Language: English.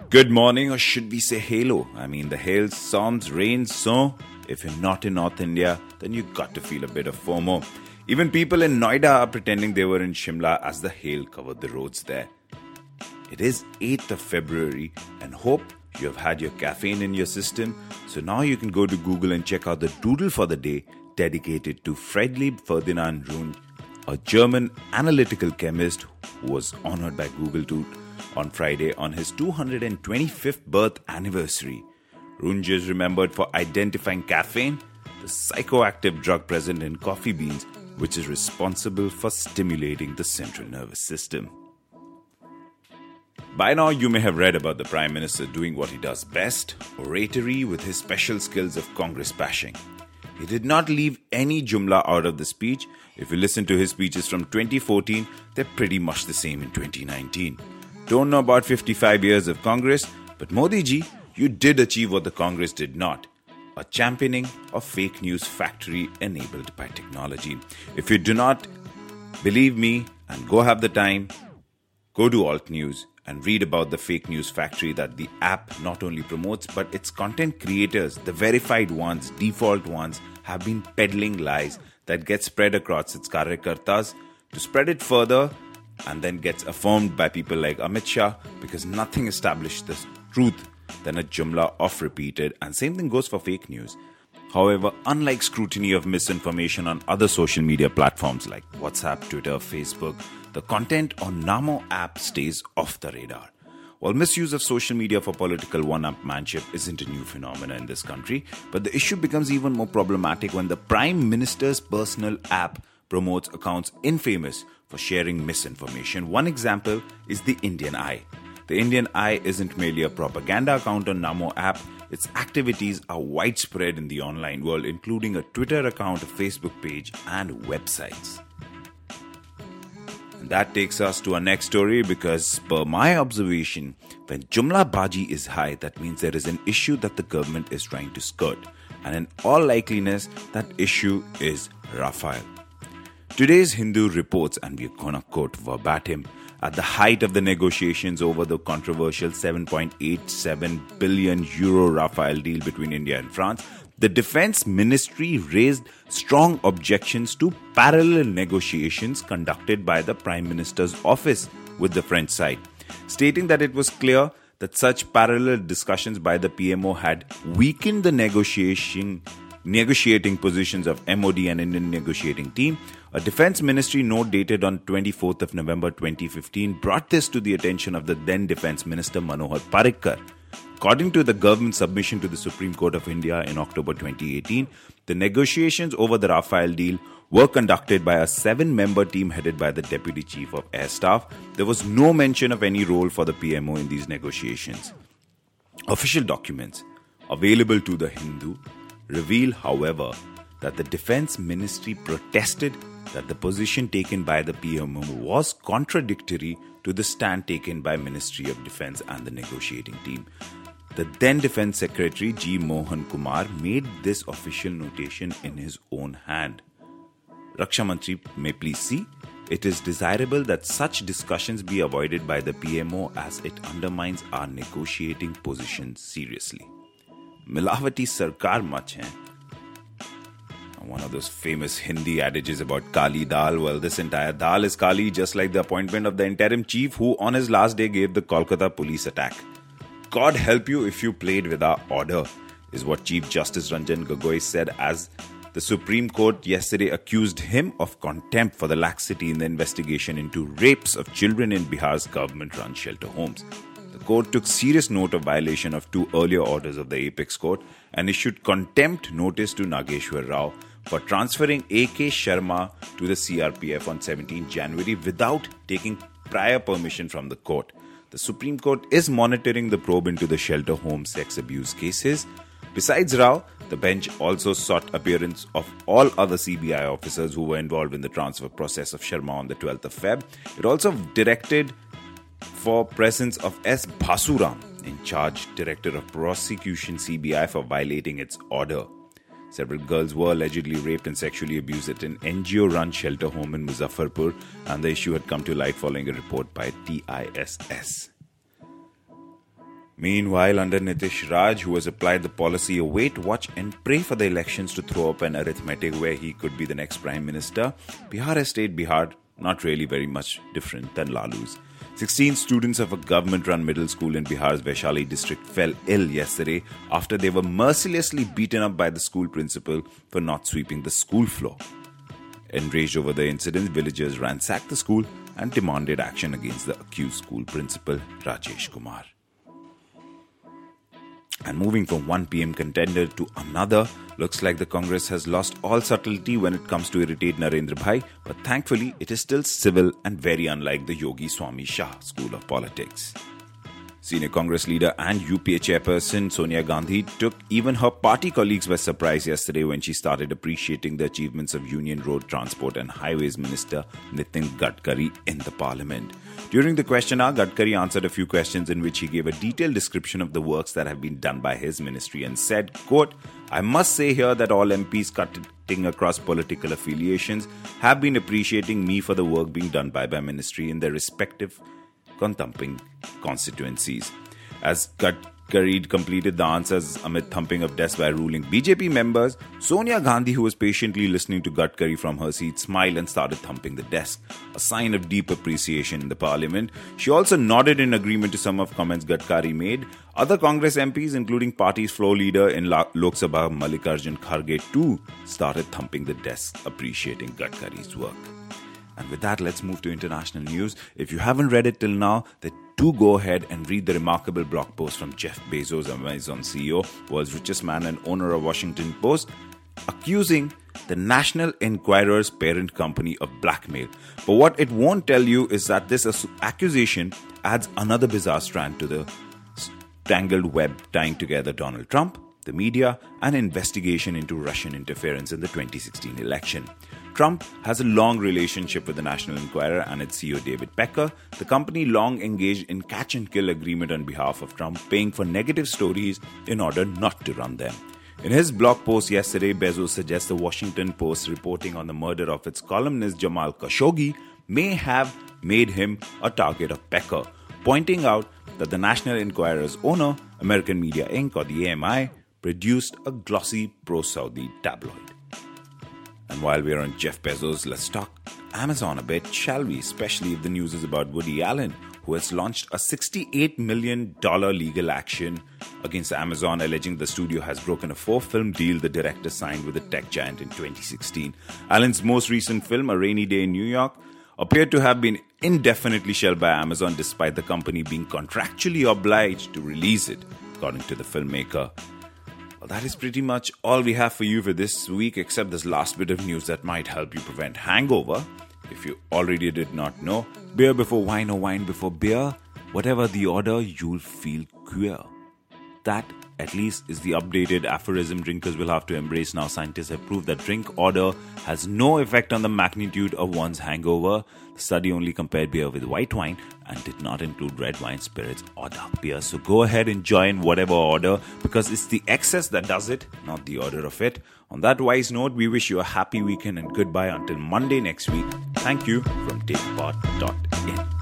Good morning, or should we say halo? I mean, the hail storms, rain, so if you're not in North India, then you got to feel a bit of FOMO. Even people in Noida are pretending they were in Shimla as the hail covered the roads there. It is 8th of February and hope you have had your caffeine in your system. So now you can go to Google and check out the doodle for the day dedicated to Friedrich Ferdinand Runge, a German analytical chemist who was honored by Google on Friday on his 225th birth anniversary. Runge is remembered for identifying caffeine, the psychoactive drug present in coffee beans, which is responsible for stimulating the central nervous system. By now, you may have read about the Prime Minister doing what he does best, oratory with his special skills of Congress bashing. He did not leave any Jumla out of the speech. If you listen to his speeches from 2014, they're pretty much the same in 2019. Don't know about 55 years of Congress, but Modi ji, you did achieve what the Congress did not. A championing of fake news factory enabled by technology. If you do not believe me and go have the time, go to Alt News and read about the fake news factory that the app not only promotes, but its content creators, the verified ones, default ones, have been peddling lies that get spread across its karyakartas to spread it further and then gets affirmed by people like Amit Shah because nothing established the truth than a jumla of repeated, and same thing goes for fake news. However, unlike scrutiny of misinformation on other social media platforms like WhatsApp, Twitter, Facebook, the content on Namo app stays off the radar. While misuse of social media for political one-upmanship isn't a new phenomenon in this country, but the issue becomes even more problematic when the Prime Minister's personal app promotes accounts infamous for sharing misinformation. One example is the Indian Eye. The Indian Eye isn't merely a propaganda account on Namo app. Its activities are widespread in the online world, including a Twitter account, a Facebook page, and websites. And that takes us to our next story because, per my observation, when Jumla Baji is high, that means there is an issue that the government is trying to skirt. And in all likeliness, that issue is Rafale. Today's Hindu reports, and we're gonna quote verbatim, at the height of the negotiations over the controversial 7.87 billion euro Rafale deal between India and France, the Defence Ministry raised strong objections to parallel negotiations conducted by the Prime Minister's office with the French side, stating that it was clear that such parallel discussions by the PMO had weakened the negotiating positions of MOD and Indian negotiating team. A Defence Ministry note dated on 24th of November 2015 brought this to the attention of the then Defence Minister Manohar Parrikar. According to the government submission to the Supreme Court of India in October 2018, the negotiations over the Rafale deal were conducted by a 7-member team headed by the Deputy Chief of Air Staff. There was no mention of any role for the PMO in these negotiations. Official documents available to the Hindu reveal, however, that the Defence Ministry protested that the position taken by the PMO was contradictory to the stand taken by Ministry of Defence and the negotiating team. The then Defence Secretary G. Mohan Kumar made this official notation in his own hand. Raksha Mantri may please see, it is desirable that such discussions be avoided by the PMO as it undermines our negotiating position seriously. Milavati Sarkar much hai. One of those famous Hindi adages about Kali Dal. Well, this entire Dal is Kali, just like the appointment of the interim chief who on his last day gave the Kolkata police attack. God help you if you played with our order, is what Chief Justice Ranjan Gogoi said as the Supreme Court yesterday accused him of contempt for the laxity in the investigation into rapes of children in Bihar's government-run shelter homes. The court took serious note of violation of 2 earlier orders of the Apex Court and issued contempt notice to Nageshwar Rao for transferring A.K. Sharma to the CRPF on 17 January without taking prior permission from the court. The Supreme Court is monitoring the probe into the shelter home sex abuse cases. Besides Rao, the bench also sought appearance of all other CBI officers who were involved in the transfer process of Sharma on the 12th of Feb. It also directed for presence of S. Bhasuram, in charge Director of Prosecution CBI, for violating its order. Several girls were allegedly raped and sexually abused at an NGO-run shelter home in Muzaffarpur, and the issue had come to light following a report by TISS. Meanwhile, under Nitish Raj, who has applied the policy of wait, watch and pray for the elections to throw up an arithmetic where he could be the next Prime Minister, Bihar has stayed Bihar, not really very much different than Lalu's. 16 students of a government-run middle school in Bihar's Vaishali district fell ill yesterday after they were mercilessly beaten up by the school principal for not sweeping the school floor. Enraged over the incident, villagers ransacked the school and demanded action against the accused school principal, Rajesh Kumar. And moving from one PM contender to another, looks like the Congress has lost all subtlety when it comes to irritate Narendra Bhai, but thankfully it is still civil and very unlike the Yogi Swami Shah school of politics. Senior Congress leader and UPA chairperson Sonia Gandhi took even her party colleagues by surprise yesterday when she started appreciating the achievements of Union Road Transport and Highways Minister Nitin Gadkari in the parliament. During the question hour, Gadkari answered a few questions in which he gave a detailed description of the works that have been done by his ministry and said, quote, "I must say here that all MPs cutting across political affiliations have been appreciating me for the work being done by my ministry in their respective thumping constituencies." As Gadkari completed the answers amid thumping of desks by ruling BJP members, Sonia Gandhi, who was patiently listening to Gadkari from her seat, smiled and started thumping the desk, a sign of deep appreciation in the parliament. She also nodded in agreement to some of comments Gadkari made. Other Congress MPs, including party's floor leader in Lok Sabha Mallikarjun Kharge too, started thumping the desk, appreciating Gadkari's work. And with that, let's move to international news. If you haven't read it till now, then do go ahead and read the remarkable blog post from Jeff Bezos, Amazon CEO, world's richest man and owner of Washington Post, accusing the National Enquirer's parent company of blackmail. But what it won't tell you is that this accusation adds another bizarre strand to the tangled web tying together Donald Trump, the media, and investigation into Russian interference in the 2016 election. Trump has a long relationship with the National Enquirer and its CEO David Pecker. The company long engaged in catch-and-kill agreement on behalf of Trump, paying for negative stories in order not to run them. In his blog post yesterday, Bezos suggests the Washington Post reporting on the murder of its columnist Jamal Khashoggi may have made him a target of Pecker, pointing out that the National Enquirer's owner, American Media Inc. or the AMI, produced a glossy pro-Saudi tabloid. And while we're on Jeff Bezos, let's talk Amazon a bit, shall we? Especially if the news is about Woody Allen, who has launched a $68 million legal action against Amazon, alleging the studio has broken a 4-film deal the director signed with the tech giant in 2016. Allen's most recent film, A Rainy Day in New York, appeared to have been indefinitely shelved by Amazon despite the company being contractually obliged to release it, according to the filmmaker. Well, that is pretty much all we have for you for this week, except this last bit of news that might help you prevent hangover. If you already did not know, beer before wine or wine before beer, whatever the order, you'll feel queer. That, at least, is the updated aphorism drinkers will have to embrace now. Scientists have proved that drink order has no effect on the magnitude of one's hangover. The study only compared beer with white wine and did not include red wine, spirits, or dark beer. So go ahead and join whatever order, because it's the excess that does it, not the order of it. On that wise note, we wish you a happy weekend and goodbye until Monday next week. Thank you from TakePod.in.